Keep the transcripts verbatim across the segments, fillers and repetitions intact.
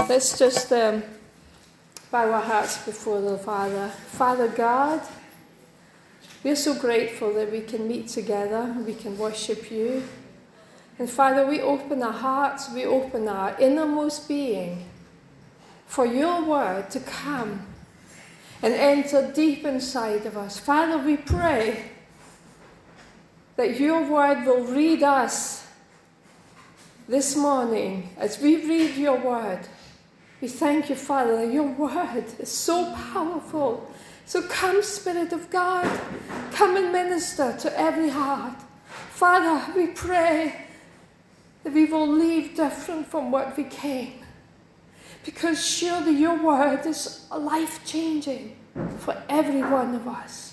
Let's just um, bow our hearts before the Father. Father God, we're so grateful that we can meet together, we can worship you. And Father, we open our hearts, we open our innermost being for your word to come and enter deep inside of us. Father, we pray that your word will read us this morning as we read your word. We thank you, Father, that your word is so powerful. So come, Spirit of God, come and minister to every heart. Father, we pray that we will leave different from what we came. Because surely your word is life-changing for every one of us.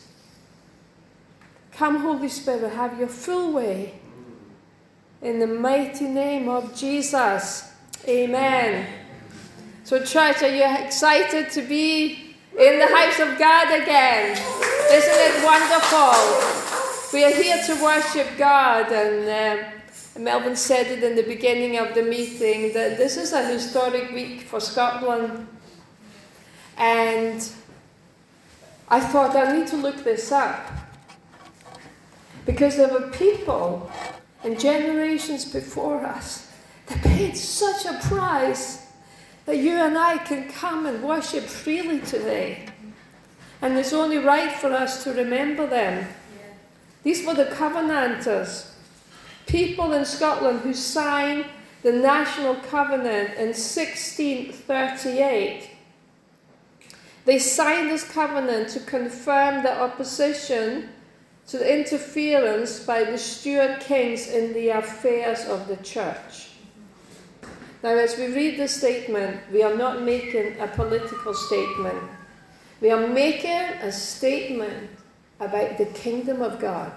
Come, Holy Spirit, have your full way. In the mighty name of Jesus. Amen. So, church, are you excited to be in the house of God again? Isn't it wonderful? We are here to worship God, and um, Melvin said it in the beginning of the meeting that this is a historic week for Scotland. And I thought I need to look this up, because there were people and generations before us that paid such a price that you and I can come and worship freely today. And it's only right for us to remember them. Yeah. These were the Covenanters, people in Scotland who signed the National Covenant in sixteen thirty-eight. They signed this covenant to confirm their opposition to the interference by the Stuart kings in the affairs of the church. Now, as we read this statement, we are not making a political statement. We are making a statement about the kingdom of God.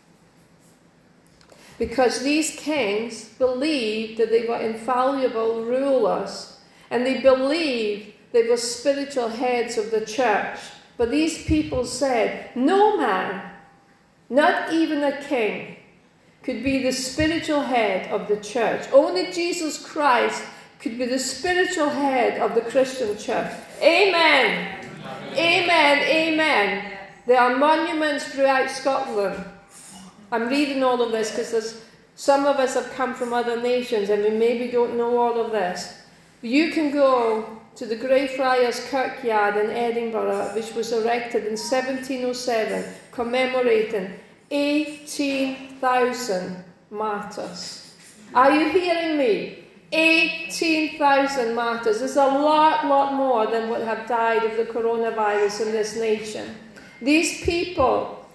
Because these kings believed that they were infallible rulers, and they believed they were spiritual heads of the church. But these people said, no man, not even a king, could be the spiritual head of the church. Only Jesus Christ could be the spiritual head of the Christian church. Amen. Amen. Amen. Amen. There are monuments throughout Scotland. I'm reading all of this because there's some of us have come from other nations and we maybe don't know all of this. You can go to the Greyfriars Kirkyard in Edinburgh, which was erected in seventeen oh seven, commemorating eighteen thousand martyrs. Are you hearing me? eighteen thousand martyrs. There's a lot, lot more than what have died of the coronavirus in this nation. These people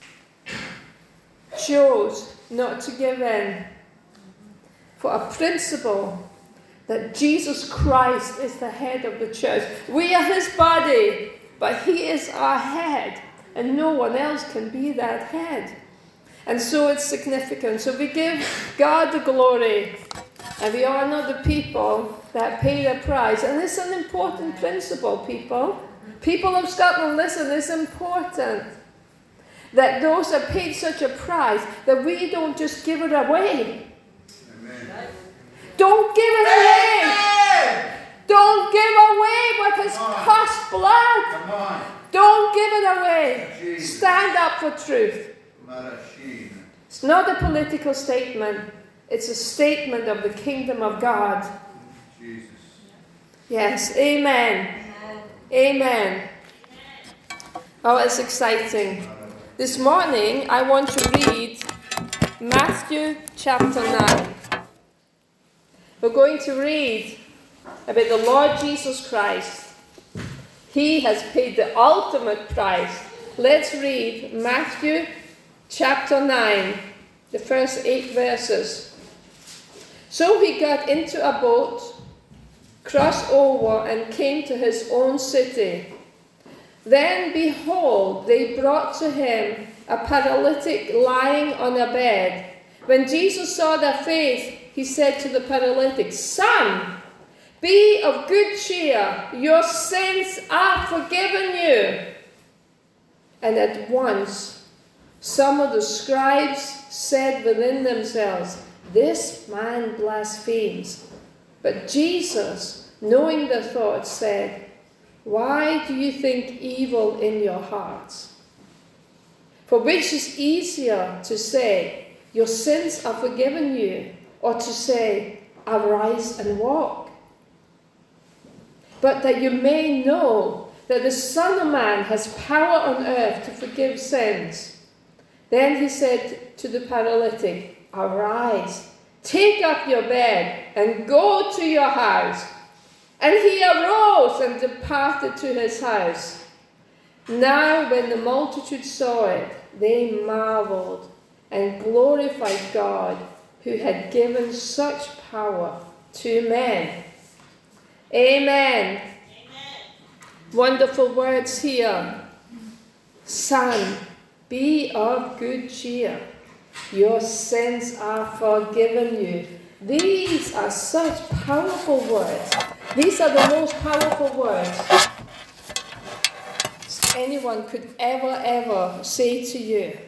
chose not to give in for a principle that Jesus Christ is the head of the church. We are his body, but he is our head. And no one else can be that head. And so it's significant. So we give God the glory. And we honor the people that pay the price. And it's an important principle, people. People of Scotland, listen, it's important that those that paid such a price, that we don't just give it away. Amen. Don't give it away. Amen. Don't give away what has cost blood. Come on. Don't give it away. Jesus. Stand up for truth. It's not a political statement. It's a statement of the kingdom of God. Jesus. Yes. Amen. Amen. Amen. Oh, it's exciting. This morning, I want to read Matthew chapter nine. We're going to read about the Lord Jesus Christ. He has paid the ultimate price. Let's read Matthew chapter nine, the first eight verses. So he got into a boat, crossed over, and came to his own city. Then, behold, they brought to him a paralytic lying on a bed. When Jesus saw their faith, he said to the paralytic, Son, be of good cheer, your sins are forgiven you. And at once, some of the scribes said within themselves, This man blasphemes. But Jesus, knowing their thoughts, said, "Why do you think evil in your hearts? For which is easier to say, 'Your sins are forgiven you,' or to say, 'Arise and walk'? But that you may know that the Son of Man has power on earth to forgive sins." Then he said to the paralytic, "Arise, take up your bed and go to your house." And he arose and departed to his house. Now when the multitude saw it, they marveled and glorified God, who had given such power to men. Amen. Amen. Wonderful words here. Son, be of good cheer. Your sins are forgiven you. These are such powerful words. These are the most powerful words anyone could ever, ever say to you.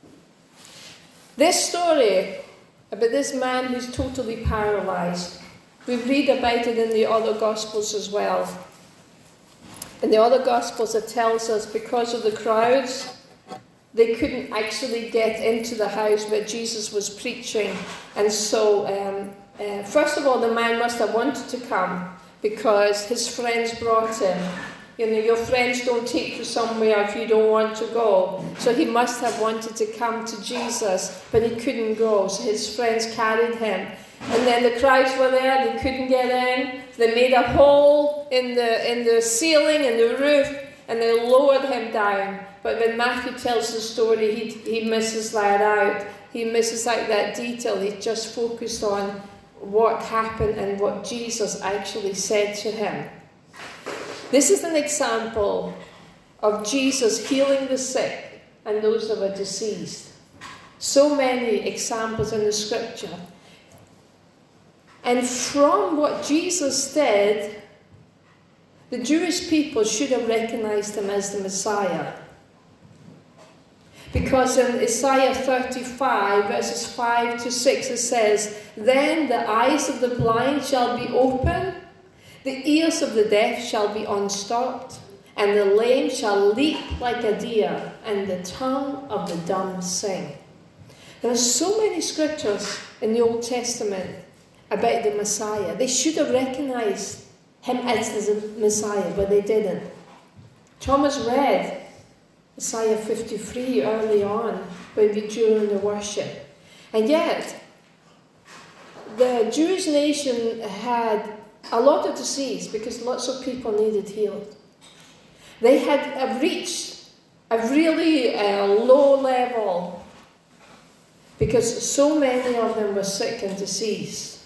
This story about this man who's totally paralyzed, we read about it in the other Gospels as well. In the other Gospels it tells us because of the crowds, they couldn't actually get into the house where Jesus was preaching. And so, um, uh, first of all, the man must have wanted to come because his friends brought him. You know, your friends don't take you somewhere if you don't want to go. So he must have wanted to come to Jesus, but he couldn't go. So his friends carried him. And then the crowds were there, they couldn't get in. They made a hole in the, in the ceiling and the roof, and they lowered him down. But when Matthew tells the story, he, he misses that out. He misses out that detail. He just focused on what happened and what Jesus actually said to him. This is an example of Jesus healing the sick and those that were deceased. So many examples in the scripture. And from what Jesus did, the Jewish people should have recognized him as the Messiah. Because in Isaiah thirty-five, verses five to six, it says, "Then the eyes of the blind shall be opened, the ears of the deaf shall be unstopped, and the lame shall leap like a deer, and the tongue of the dumb sing." There are so many scriptures in the Old Testament about the Messiah. They should have recognized him as the Messiah, but they didn't. Thomas read Isaiah fifty-three early on when we during the worship. And yet, the Jewish nation had a lot of disease because lots of people needed healed. They had reached a really uh, low level because so many of them were sick and diseased.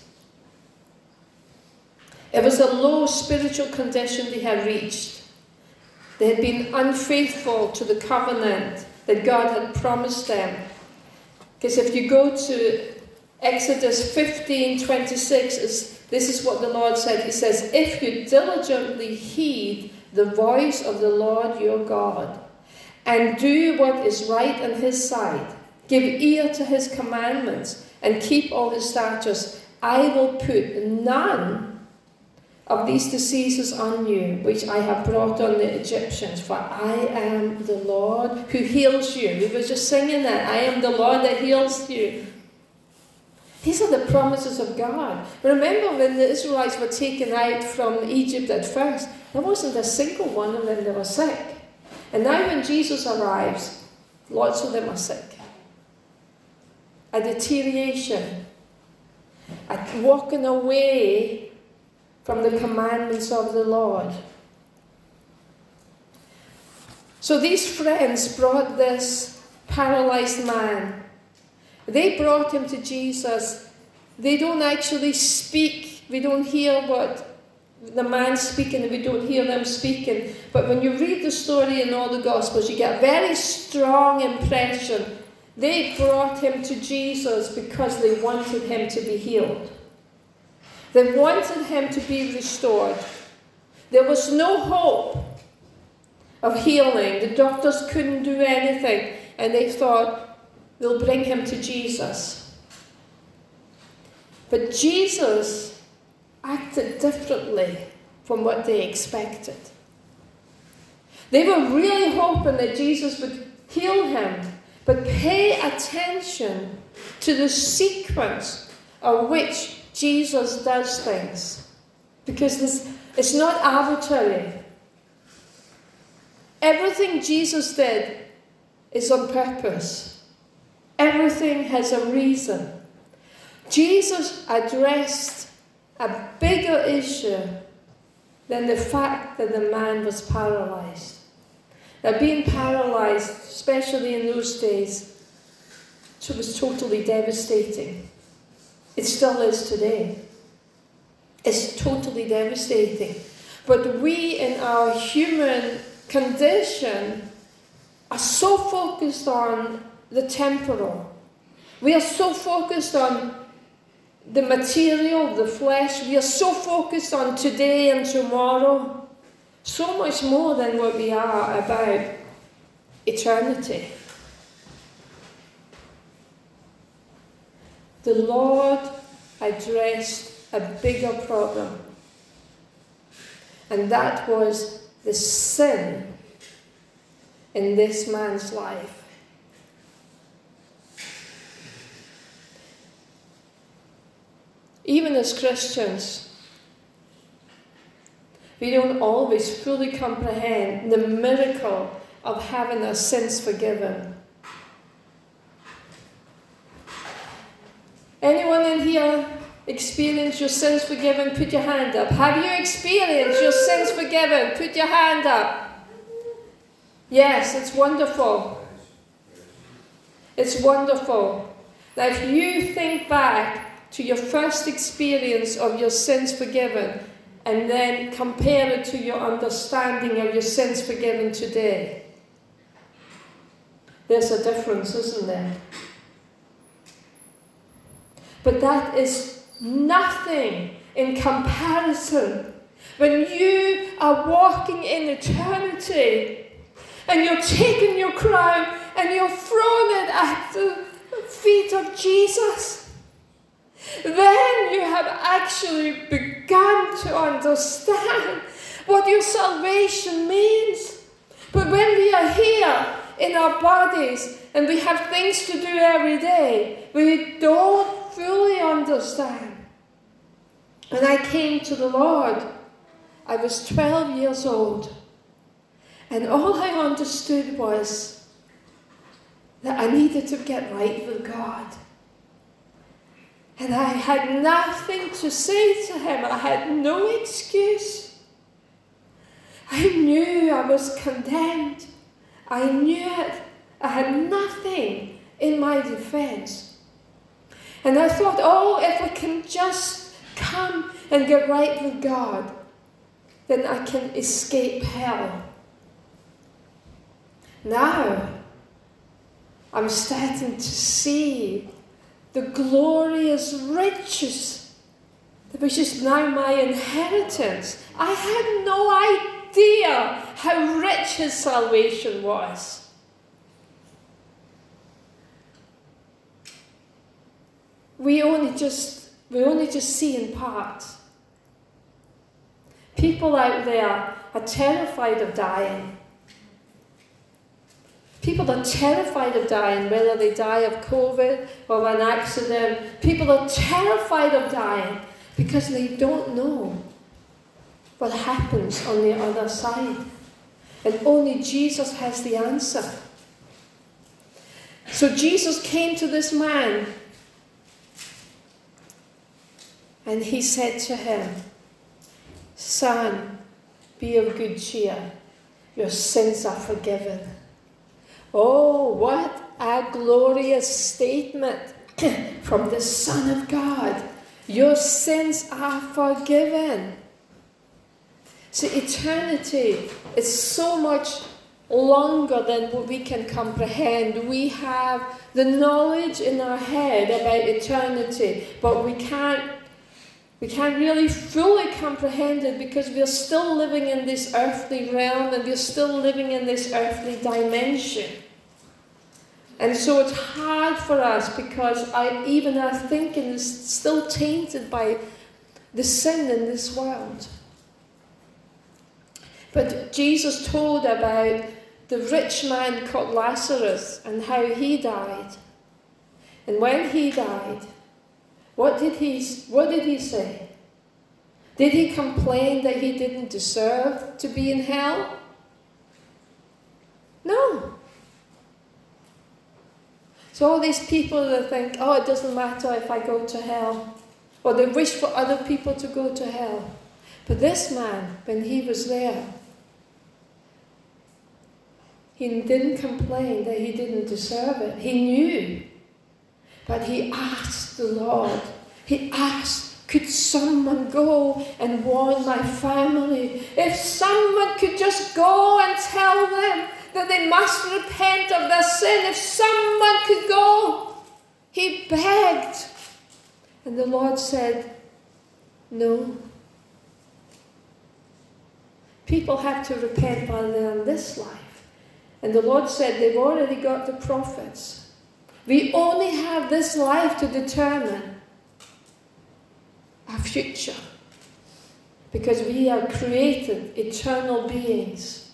It was a low spiritual condition they had reached. They had been unfaithful to the covenant that God had promised them. Because if you go to Exodus fifteen twenty-six, this is what the Lord said. He says, "If you diligently heed the voice of the Lord your God, and do what is right in his sight, give ear to his commandments, and keep all his statutes, I will put none of these diseases on you, which I have brought on the Egyptians, for I am the Lord who heals you." We were just singing that. I am the Lord that heals you. These are the promises of God. Remember when the Israelites were taken out from Egypt at first, there wasn't a single one of them that was sick. And now when Jesus arrives, lots of them are sick. A deterioration. A walking away from the commandments of the Lord. So these friends brought this paralyzed man. They brought him to Jesus. They don't actually speak. We don't hear what the man's speaking, and we don't hear them speaking. But when you read the story in all the Gospels, you get a very strong impression. They brought him to Jesus because they wanted him to be healed. They wanted him to be restored. There was no hope of healing. The doctors couldn't do anything. And they thought, we'll bring him to Jesus. But Jesus acted differently. from what they expected. They were really hoping that Jesus would heal him, but pay attention to the sequence of which Jesus does things, because this, it's not arbitrary. Everything Jesus did is on purpose. Everything has a reason. Jesus addressed a bigger issue than the fact that the man was paralyzed. Now, being paralyzed, especially in those days, it was totally devastating. It still is today. It's totally devastating. But we, in our human condition, are so focused on the temporal. We are so focused on the material, the flesh. We are so focused on today and tomorrow, so much more than what we are about eternity. The Lord addressed a bigger problem, and that was the sin in this man's life. Even as Christians, we don't always fully comprehend the miracle of having our sins forgiven. Anyone in here experienced your sins forgiven? Put your hand up. Have you experienced your sins forgiven? Put your hand up. Yes, it's wonderful. It's wonderful. Now, if you think back to your first experience of your sins forgiven, and then compare it to your understanding of your sins forgiven today, there's a difference, isn't there? But that is nothing in comparison when you are walking in eternity and you're taking your crown and you're throwing it at the feet of Jesus. Then you have actually begun to understand what your salvation means. But when we are here in our bodies and we have things to do every day, we don't fully understand. When I came to the Lord, I was twelve years old, and all I understood was that I needed to get right with God. And I had nothing to say to him. I had no excuse. I knew I was condemned. I knew it. I had nothing in my defense. And I thought, oh, if I can just come and get right with God, then I can escape hell. Now, I'm starting to see the glorious riches, which is now my inheritance. I had no idea how rich his salvation was. We only just we only just see in part. People out there are terrified of dying. People are terrified of dying, whether they die of COVID or an accident. People are terrified of dying because they don't know what happens on the other side. And only Jesus has the answer. So Jesus came to this man and he said to him, "Son, be of good cheer. Your sins are forgiven." Oh, what a glorious statement from the Son of God. Your sins are forgiven. See, eternity is so much longer than what we can comprehend. We have the knowledge in our head about eternity, but we can't We can't really fully comprehend it because we're still living in this earthly realm and we're still living in this earthly dimension. And so it's hard for us because I, even our thinking is still tainted by the sin in this world. But Jesus told about the rich man called Lazarus and how he died. And when he died, what did he, what did he say? Did he complain that he didn't deserve to be in hell? No. So all these people that think, oh, it doesn't matter if I go to hell, or they wish for other people to go to hell. But this man, when he was there, he didn't complain that he didn't deserve it. He knew. But he asked the Lord, he asked, could someone go and warn my family? If someone could just go and tell them that they must repent of their sin, if someone could go. He begged. And the Lord said, no. People have to repent while they're in this life. And the Lord said, they've already got the prophets. We only have this life to determine our future. Because we are created eternal beings.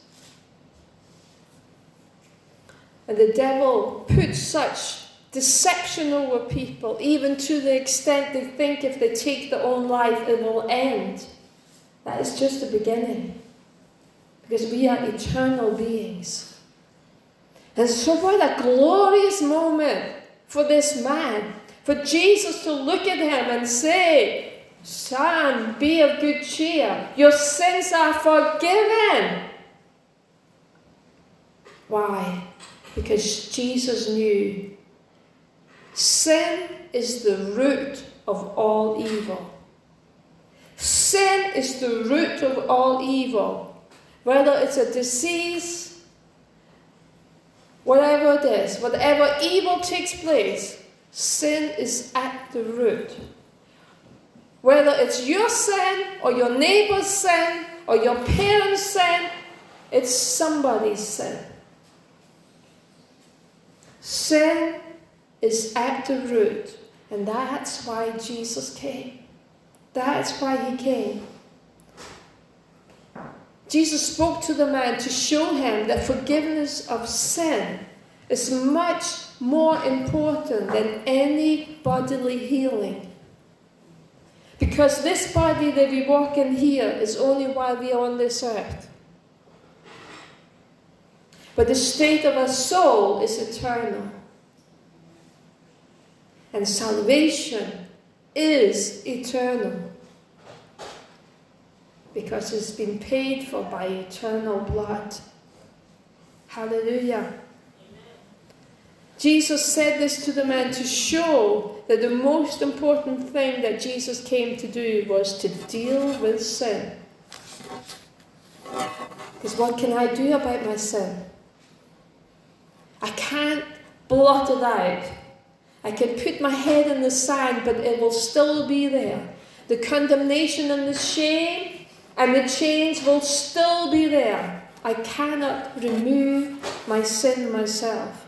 And the devil puts such deception over people, even to the extent they think if they take their own life, it will end. That is just the beginning. Because we are eternal beings. And so what a glorious moment for this man, for Jesus to look at him and say, son, be of good cheer. Your sins are forgiven. Why? Because Jesus knew sin is the root of all evil. Sin is the root of all evil. Whether it's a disease, whatever it is, whatever evil takes place, sin is at the root. Whether it's your sin, or your neighbor's sin, or your parents' sin, it's somebody's sin. Sin is at the root, and that's why Jesus came. That's why he came. Jesus spoke to the man to show him that forgiveness of sin is much more important than any bodily healing. Because this body that we walk in here is only while we are on this earth. But the state of our soul is eternal. And salvation is eternal. Because it's been paid for by eternal blood. Hallelujah. Amen. Jesus said this to the man to show that the most important thing that Jesus came to do was to deal with sin. Because what can I do about my sin? I can't blot it out. I can put my head in the sand, but it will still be there. The condemnation and the shame and the chains will still be there. I cannot remove my sin myself.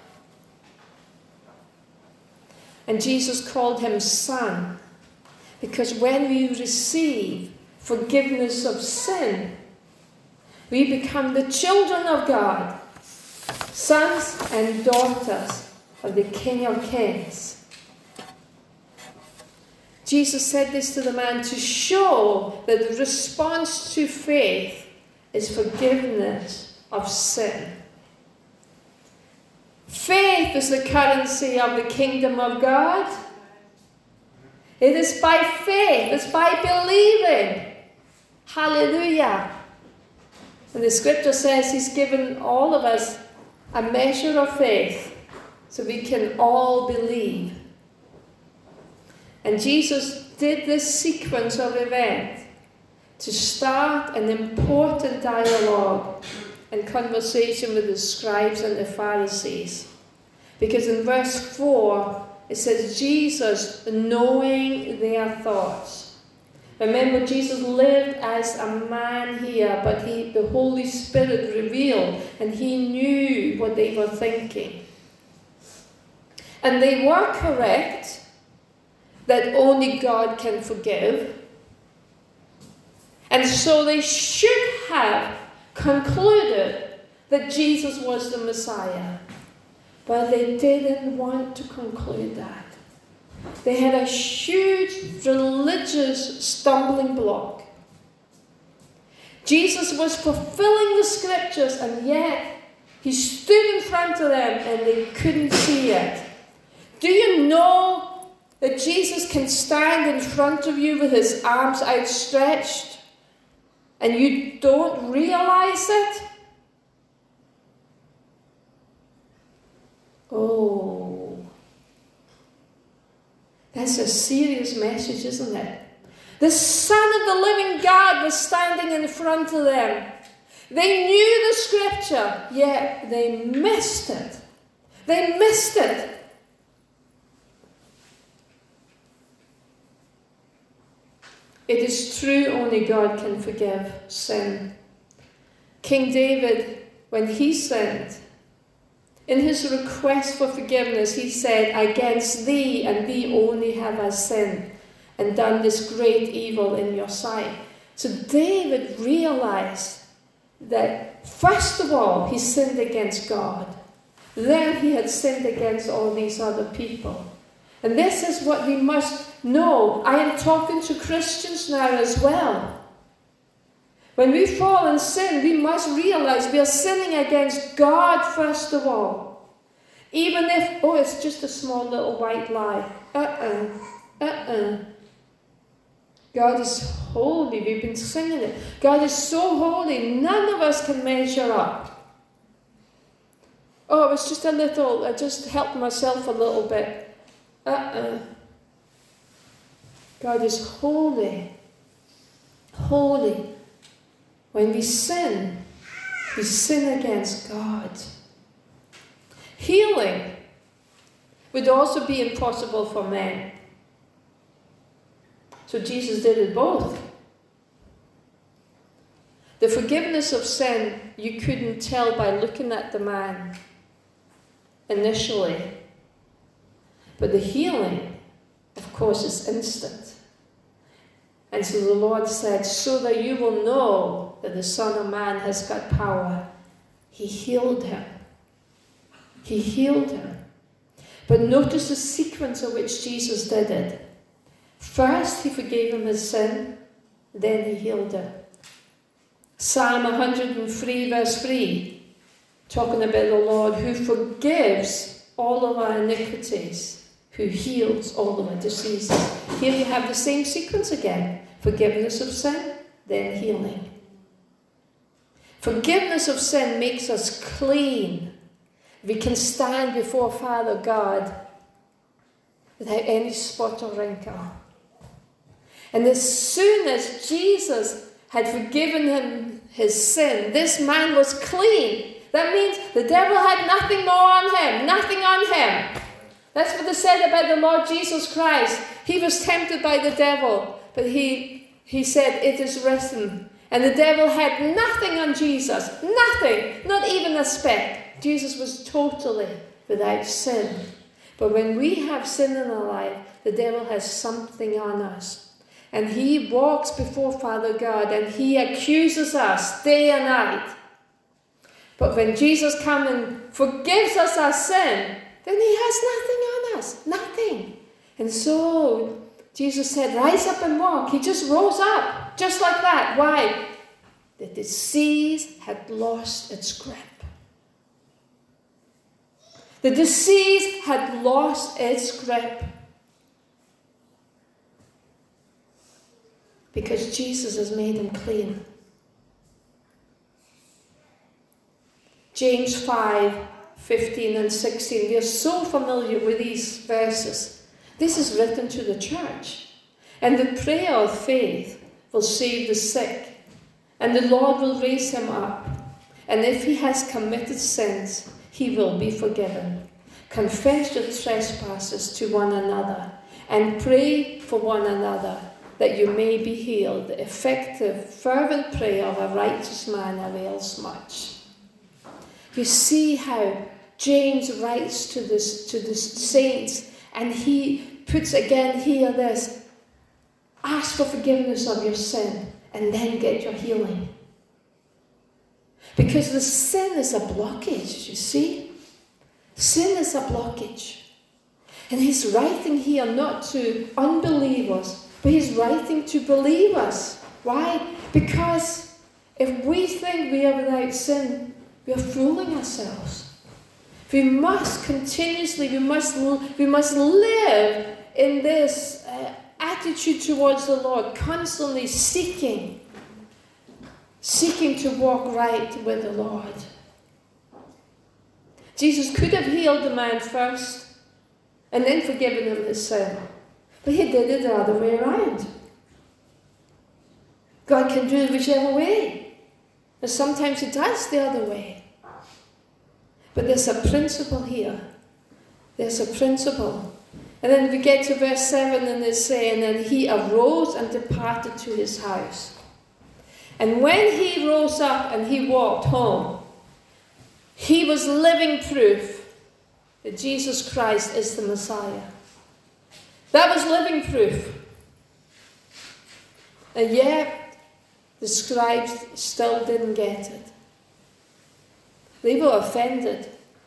And Jesus called him son, because when we receive forgiveness of sin, we become the children of God, sons and daughters of the King of Kings. Jesus said this to the man to show that the response to faith is forgiveness of sin. Faith is the currency of the kingdom of God. It is by faith, it's by believing. Hallelujah. And the scripture says he's given all of us a measure of faith so we can all believe. And Jesus did this sequence of events to start an important dialogue and conversation with the scribes and the Pharisees. Because in verse four, it says, Jesus knowing their thoughts. Remember, Jesus lived as a man here, but he, the Holy Spirit revealed, and he knew what they were thinking. And they were correct that only God can forgive. And so they should have concluded that Jesus was the Messiah. But they didn't want to conclude that. They had a huge religious stumbling block. Jesus was fulfilling the scriptures, and yet he stood in front of them and they couldn't see it. Do you know that Jesus can stand in front of you with his arms outstretched and you don't realize it? Oh, that's a serious message, isn't it? The Son of the living God was standing in front of them. They knew the scripture, yet they missed it. They missed it. It is true only God can forgive sin. King David, when he sinned, in his request for forgiveness, he said, "Against thee and thee only have I sinned, and done this great evil in your sight." So David realized that, first of all, he sinned against God. Then he had sinned against all these other people. And this is what we must know. I am talking to Christians now as well. When we fall in sin, we must realize we are sinning against God first of all. Even if, oh, it's just a small little white lie. Uh-uh. Uh-uh. God is holy. We've been singing it. God is so holy, none of us can measure up. Oh, it was just a little, I just helped myself a little bit. Uh-uh. God is holy. Holy. When we sin, we sin against God. Healing would also be impossible for men. So Jesus did it both. The forgiveness of sin, you couldn't tell by looking at the man initially. But the healing, of course, is instant. And so the Lord said, so that you will know that the Son of Man has got power. He healed him. He healed him. But notice the sequence in which Jesus did it. First, he forgave him his sin. Then he healed him. Psalm one hundred three, verse three, talking about the Lord who forgives all of our iniquities, who heals all of our diseases. Here you have the same sequence again. Forgiveness of sin, then healing. Forgiveness of sin makes us clean. We can stand before Father God without any spot or wrinkle. And as soon as Jesus had forgiven him his sin, this man was clean. That means the devil had nothing more on him, nothing on him. That's what they said about the Lord Jesus Christ. He was tempted by the devil, but he, he said, it is written. And the devil had nothing on Jesus, nothing, not even a speck. Jesus was totally without sin. But when we have sin in our life, the devil has something on us. And he walks before Father God and he accuses us day and night. But when Jesus comes and forgives us our sin, then he has nothing on us. Nothing. And so Jesus said, rise up and walk. He just rose up. Just like that. Why? The disease had lost its grip. The disease had lost its grip. Because Jesus has made him clean. James five, fifteen and sixteen. We are so familiar with these verses. This is written to the church. And the prayer of faith will save the sick. And the Lord will raise him up. And if he has committed sins, he will be forgiven. Confess your trespasses to one another. And pray for one another, that you may be healed. The effective, fervent prayer of a righteous man avails much. You see how James writes to this to the saints, and he puts again here this, ask for forgiveness of your sin, and then get your healing. Because the sin is a blockage, you see? Sin is a blockage. And he's writing here not to unbelievers, but he's writing to believers. Why? Because if we think we are without sin, we are fooling ourselves. We must continuously, we must, we must live in this uh, attitude towards the Lord, constantly seeking, seeking to walk right with the Lord. Jesus could have healed the man first and then forgiven him his sin, but he did it the other way around. God can do it whichever way, and sometimes he does the other way. But there's a principle here. There's a principle. And then we get to verse seven and it's saying, and he arose and departed to his house. And when he rose up and he walked home, he was living proof that Jesus Christ is the Messiah. That was living proof. And yet, the scribes still didn't get it. They were offended.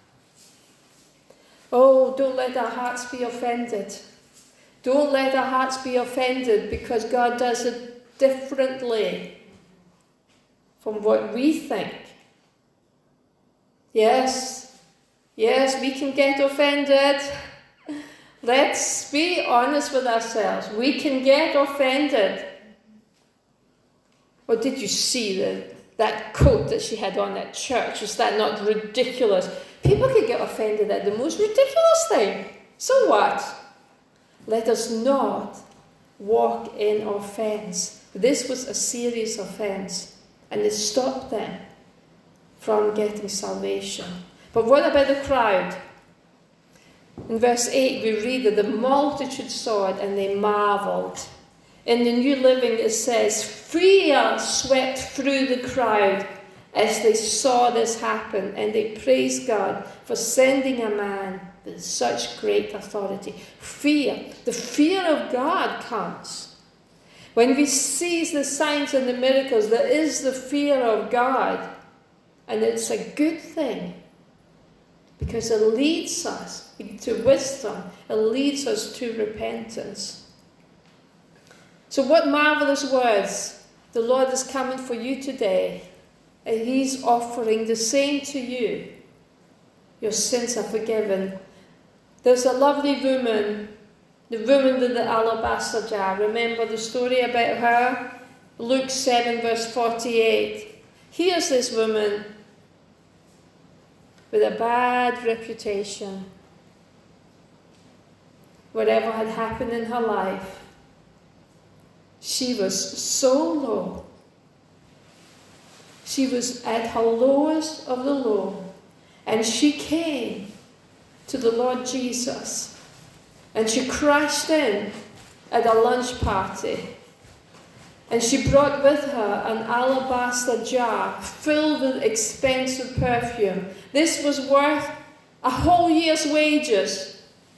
Oh, don't let our hearts be offended. Don't let our hearts be offended because God does it differently from what we think. Yes, yes, we can get offended. Let's be honest with ourselves. We can get offended. Or did you see the that coat that she had on at church? Was that not ridiculous? People could get offended at the most ridiculous thing. So what? Let us not walk in offence. This was a serious offence, and it stopped them from getting salvation. But what about the crowd? In verse eight we read that the multitude saw it and they marvelled. In the New Living it says, fear swept through the crowd as they saw this happen, and they praised God for sending a man with such great authority. Fear, the fear of God comes. When we see the signs and the miracles, there is the fear of God, and it's a good thing because it leads us to wisdom, it leads us to repentance. So what marvelous words. The Lord is coming for you today, and he's offering the same to you. Your sins are forgiven. There's a lovely woman, the woman with the alabaster jar. Remember the story about her? Luke seven verse forty-eight. Here's this woman with a bad reputation. Whatever had happened in her life, she was so low. She was at her lowest of the low. And she came to the Lord Jesus. And she crashed in at a lunch party. And she brought with her an alabaster jar filled with expensive perfume. This was worth a whole year's wages.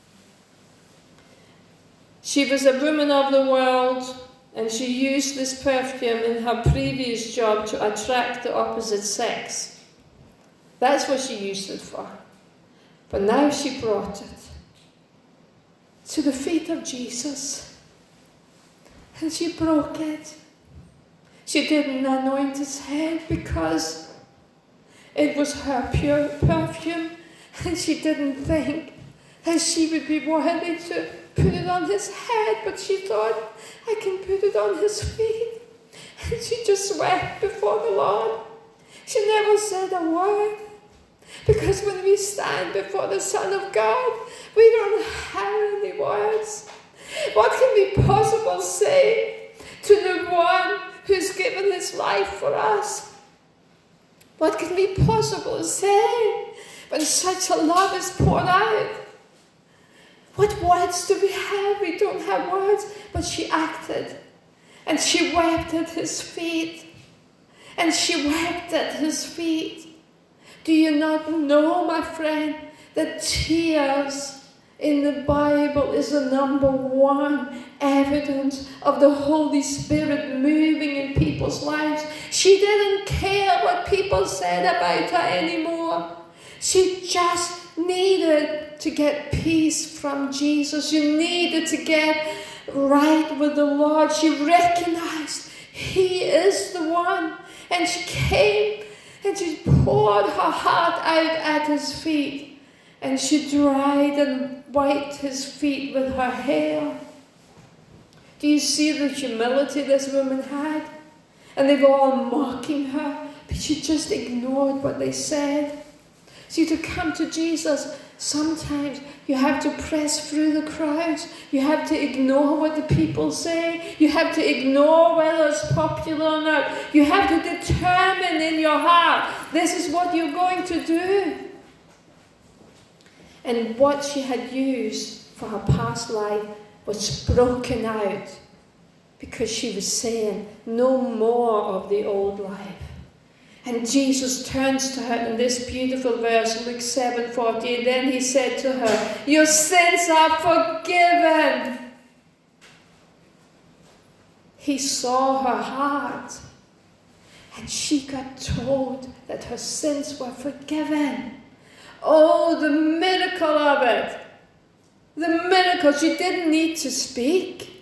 She was a woman of the world. And she used this perfume in her previous job to attract the opposite sex. That's what she used it for. But now she brought it to the feet of Jesus. And she broke it. She didn't anoint his head because it was her pure perfume. And she didn't think that she would be worthy to put it on his head, but she thought, I can put it on his feet. And she just wept before the Lord. She never said a word. Because when we stand before the Son of God, we don't have any words. What can we possibly say to the one who's given his life for us? What can we possibly say when such a love is poured out? What words do we have? We don't have words. But she acted. And she wept at his feet. And she wept at his feet. Do you not know, my friend, that tears in the Bible is the number one evidence of the Holy Spirit moving in people's lives. She didn't care what people said about her anymore. She just needed to get peace from Jesus. She needed to get right with the Lord. She recognized He is the one. And she came and she poured her heart out at His feet. And she dried and wiped His feet with her hair. Do you see the humility this woman had? And they were all mocking her, but she just ignored what they said. See, to come to Jesus, sometimes you have to press through the crowds. You have to ignore what the people say. You have to ignore whether it's popular or not. You have to determine in your heart, this is what you're going to do. And what she had used for her past life was broken out because she was saying, no more of the old life. And Jesus turns to her in this beautiful verse, Luke seven forty, and then He said to her, your sins are forgiven. He saw her heart, and she got told that her sins were forgiven. Oh, the miracle of it. The miracle. She didn't need to speak.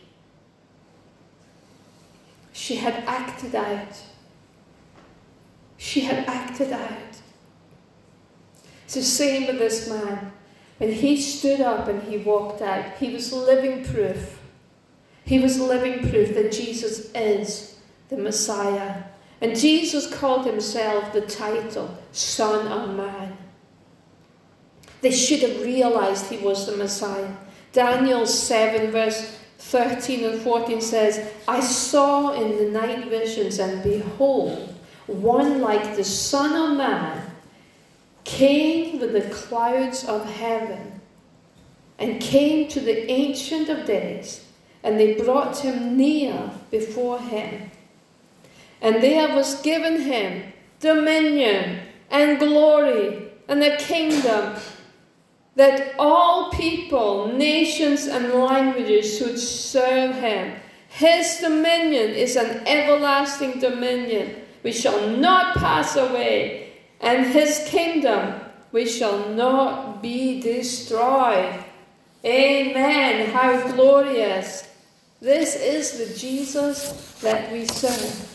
She had acted out. She had acted out. It's the same with this man. When he stood up and he walked out, he was living proof. He was living proof that Jesus is the Messiah. And Jesus called Himself the title, Son of Man. They should have realized He was the Messiah. Daniel seven verse thirteen and fourteen says, I saw in the night visions, and behold, one like the Son of Man came with the clouds of heaven, and came to the Ancient of Days, and they brought Him near before Him. And there was given Him dominion and glory and a kingdom, that all people, nations, and languages should serve Him. His dominion is an everlasting dominion which shall not pass away, and His kingdom which shall not be destroyed. Amen. How glorious. This is the Jesus that we serve.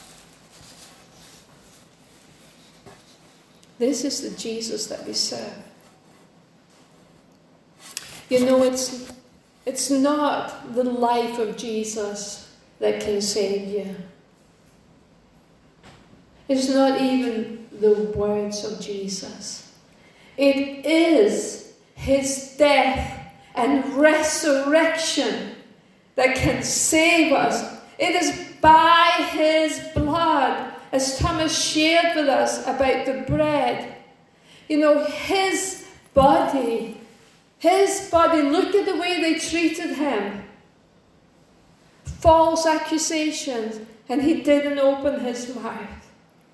This is the Jesus that we serve. You know, it's, it's not the life of Jesus that can save you. It's not even the words of Jesus. It is His death and resurrection that can save us. It is by His blood, as Thomas shared with us about the bread. You know, His body His body, look at the way they treated Him. False accusations, and He didn't open His mouth.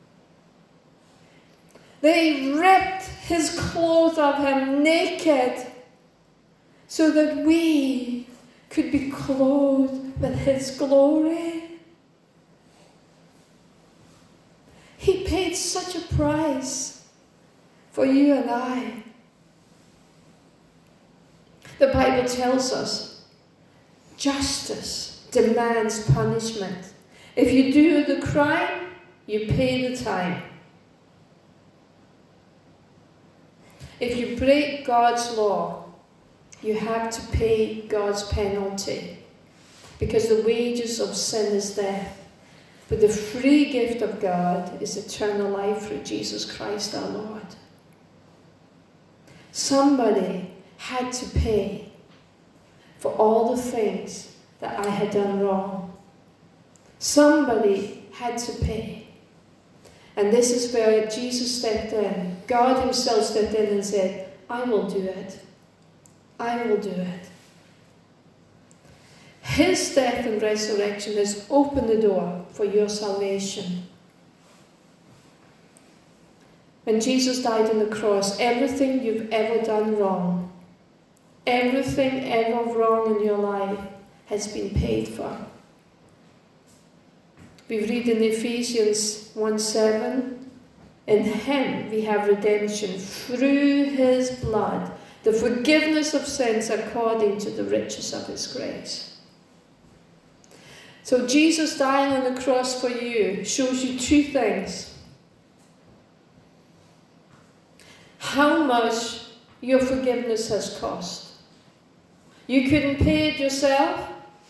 They ripped His clothes off Him naked so that we could be clothed with His glory. He paid such a price for you and I. The Bible tells us justice demands punishment. If you do the crime, you pay the time. If you break God's law, you have to pay God's penalty, because the wages of sin is death. But the free gift of God is eternal life through Jesus Christ our Lord. Somebody had to pay for all the things that I had done wrong. Somebody had to pay. And this is where Jesus stepped in. God Himself stepped in and said, I will do it. I will do it. His death and resurrection has opened the door for your salvation. When Jesus died on the cross, everything you've ever done wrong Everything ever wrong in your life has been paid for. We read in Ephesians one seven, in him we have redemption through his blood, the forgiveness of sins according to the riches of his grace. So Jesus dying on the cross for you shows you two things. How much your forgiveness has cost. You couldn't pay it yourself,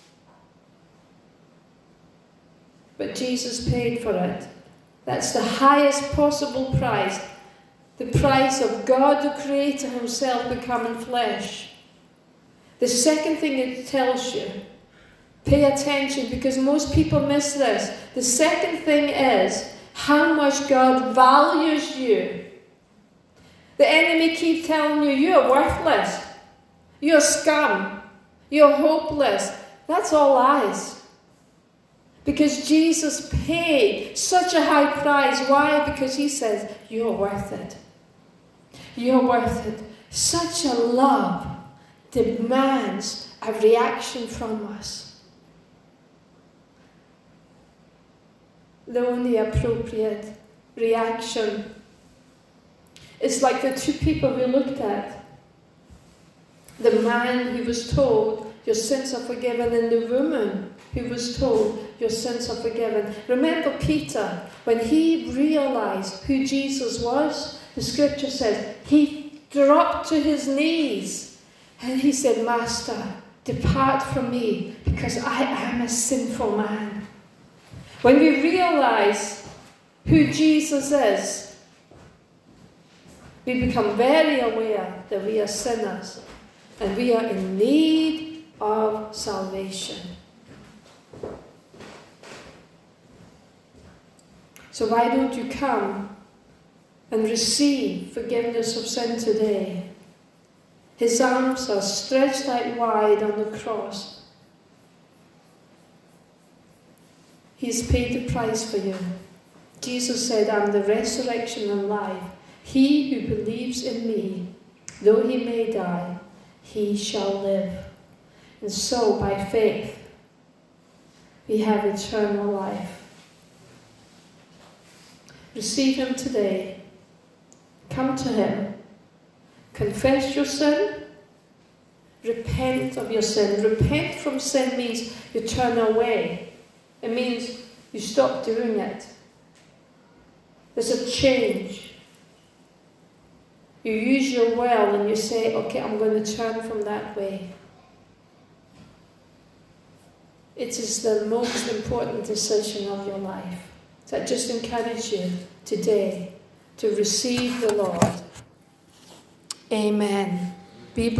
but Jesus paid for it. That's the highest possible price. The price of God the Creator himself becoming flesh. The second thing it tells you, pay attention because most people miss this. The second thing is how much God values you. The enemy keeps telling you, you're worthless. You're scum. You're hopeless. That's all lies. Because Jesus paid such a high price. Why? Because he says, you're worth it. You're worth it. Such a love demands a reaction from us. The only appropriate reaction is like the two people we looked at. The man who was told, your sins are forgiven, and the woman who was told, your sins are forgiven. Remember Peter, when he realized who Jesus was, the scripture says, he dropped to his knees and he said, Master, depart from me because I am a sinful man. When we realize who Jesus is, we become very aware that we are sinners and we are in need of salvation. So why don't you come and receive forgiveness of sin today? His arms are stretched out wide on the cross. He's paid the price for you. Jesus said, I'm the resurrection and life. He who believes in me, though he may die, he shall live. And so, by faith, we have eternal life. Receive him today. Come to him. Confess your sin. Repent of your sin. Repent from sin means you turn away. It means you stop doing it. There's a change. You use your will and you say, okay, I'm going to turn from that way. It is the most important decision of your life. So I just encourage you today to receive the Lord. Amen.